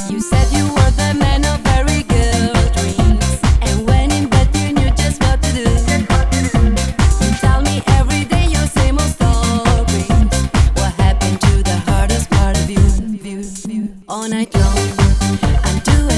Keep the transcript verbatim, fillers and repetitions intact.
You said you were the man of very good dreams, and when in bed you knew just what to do. You tell me every day your same old stories. What happened to the hardest part of you? All night long, I'm too